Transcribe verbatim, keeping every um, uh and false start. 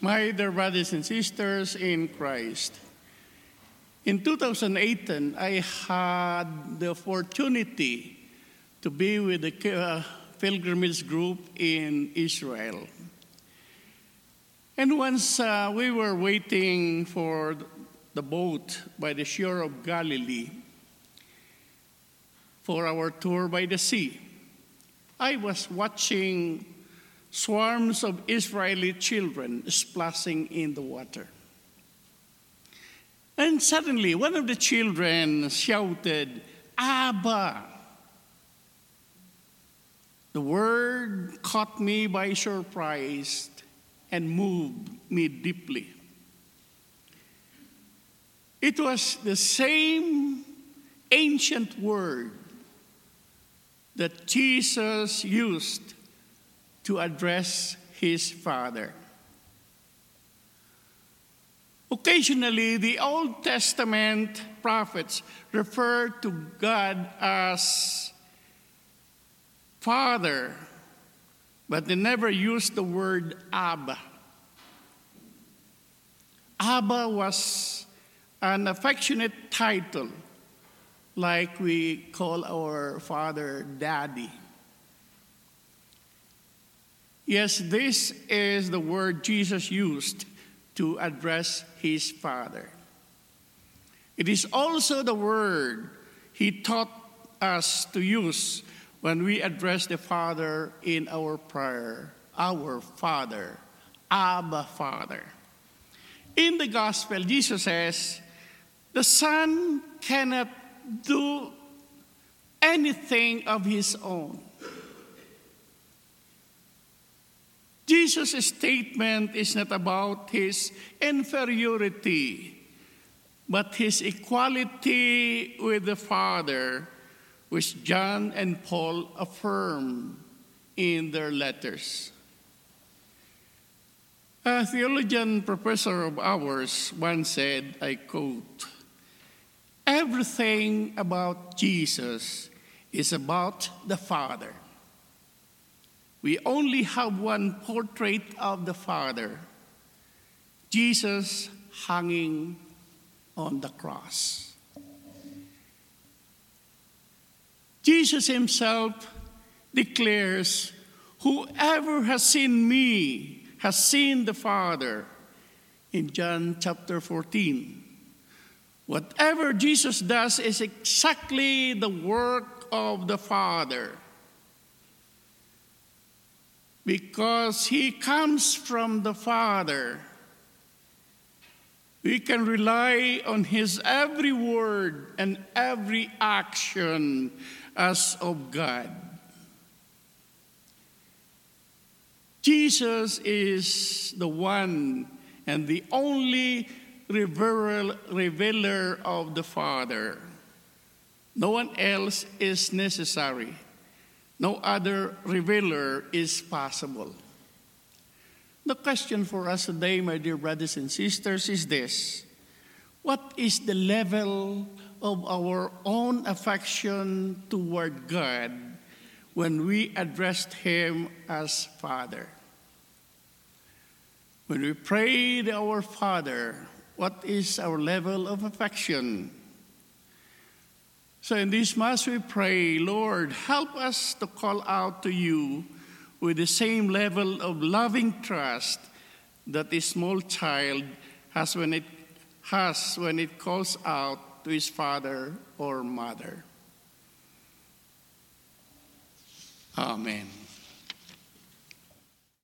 My dear brothers and sisters in Christ, in two thousand eighteen, I had the opportunity to be with the uh, pilgrimage group in Israel. And once uh, we were waiting for the boat by the shore of Galilee for our tour by the sea, I was watching swarms of Israeli children splashing in the water. And suddenly, one of the children shouted, "Abba!" The word caught me by surprise and moved me deeply. It was the same ancient word that Jesus used to address his Father. Occasionally, the Old Testament prophets refer to God as Father, but they never used the word Abba. Abba was an affectionate title, like we call our father Daddy. Yes, this is the word Jesus used to address his Father. It is also the word he taught us to use when we address the Father in our prayer, our Father, Abba, Father. In the Gospel, Jesus says, the Son cannot do anything of his own. Jesus' statement is not about his inferiority, but his equality with the Father, which John and Paul affirm in their letters. A theologian professor of ours once said, I quote, "Everything about Jesus is about the Father. We only have one portrait of the Father, Jesus hanging on the cross." Jesus himself declares, "Whoever has seen me has seen the Father," in John chapter fourteen. Whatever Jesus does is exactly the work of the Father, because he comes from the Father. We can rely on his every word and every action as of God. Jesus is the one and the only revealer, revealer of the Father. No one else is necessary. No other revealer is possible. The question for us today, my dear brothers and sisters, is this: what is the level of our own affection toward God when we addressed him as Father? When we pray to our Father, what is our level of affection? So in this Mass we pray, Lord, help us to call out to you with the same level of loving trust that a small child has when it has when it calls out to his father or mother. Amen.